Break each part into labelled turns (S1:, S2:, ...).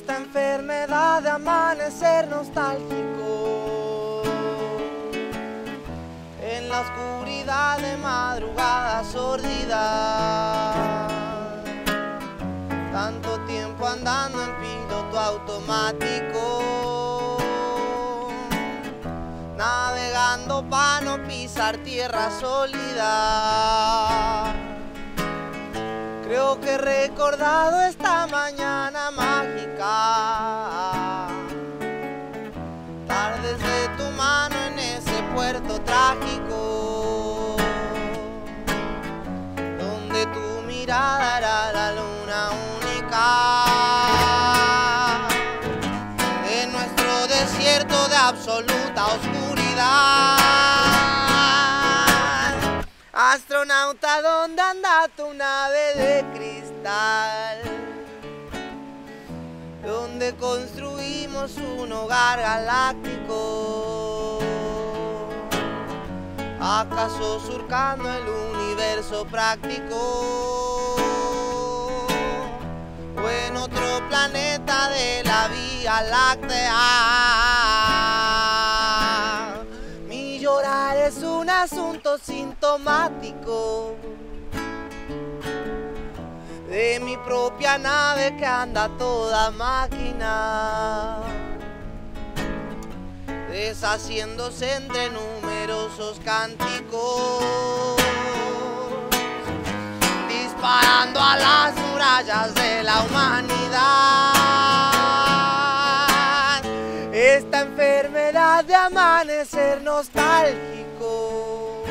S1: Esta enfermedad de amanecer nostálgico en la oscuridad de madrugada sórdida, tanto tiempo andando en piloto automático, navegando para no pisar tierra sólida. Creo que he recordado esta mañana mágica, tardes de tu mano en ese puerto trágico, donde tu mirada era la luna única de nuestro desierto de absoluta oscuridad. Astronauta, ¿dónde anda tu nave de cristal? Donde construimos un hogar galáctico, ¿acaso surcando el universo práctico? ¿O en otro planeta de la Vía Láctea? Mi llorar es un asunto sintomático de mi propia nave que anda toda máquina, deshaciéndose entre numerosos cánticos, disparando a las murallas de la humanidad. Esta enfermedad de amanecer nostálgico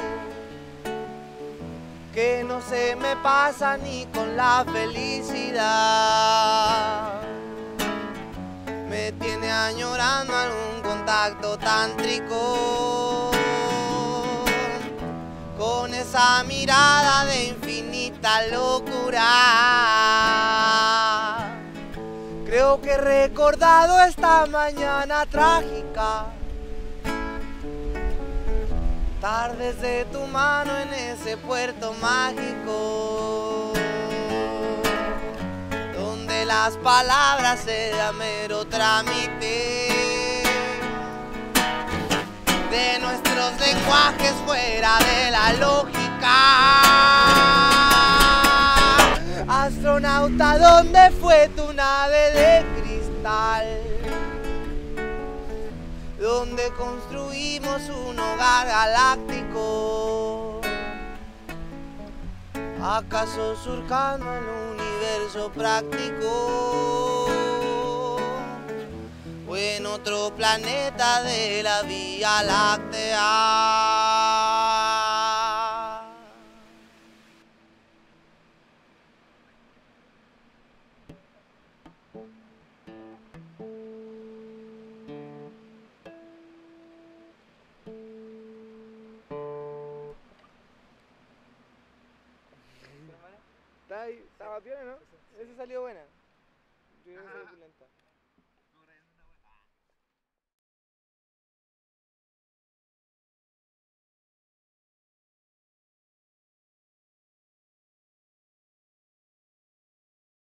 S1: que no se me pasa ni con la felicidad, me tiene añorando algún contacto tántrico, con esa mirada de infinita locura. Creo que he recordado esta mañana trágica, tardes de tu mano en ese puerto mágico, donde las palabras eran mero trámite de nuestros lenguajes fuera de la lógica. Astronauta, ¿dónde fue tu nave de cristal? Donde construimos un hogar galáctico, ¿acaso surcando el universo práctico? ¿O en otro planeta de la Vía Láctea? Estaba bien, ¿no? Esa salió buena. Yo creo que salió lenta.